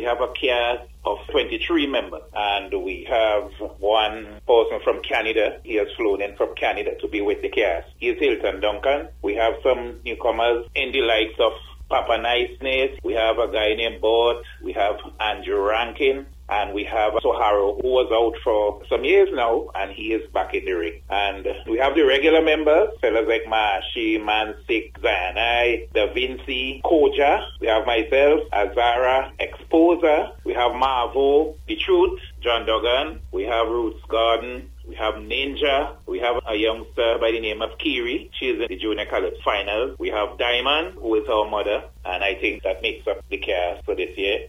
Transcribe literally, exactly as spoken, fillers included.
have a cast of twenty-three members, and we have one person from Canada. He has flown in from Canada to be with the cast. He is Hilton Duncan. We have some newcomers in the likes of Papa Niceness. We have a guy named Bort. We have Andrew Rankin. And we have Soharo, who was out for some years now, and he is back in the ring. And we have the regular members, fellas like Mashi, Mansik, Zanai, Da Vinci, Koja. We have myself, Azara, Exposer. We have Marvo, The Truth, John Duggan. We have Roots Garden. We have Ninja. We have a youngster by the name of Kiri. She is in the junior college finals. We have Diamond, who is our mother. And I think that makes up the cast for this year.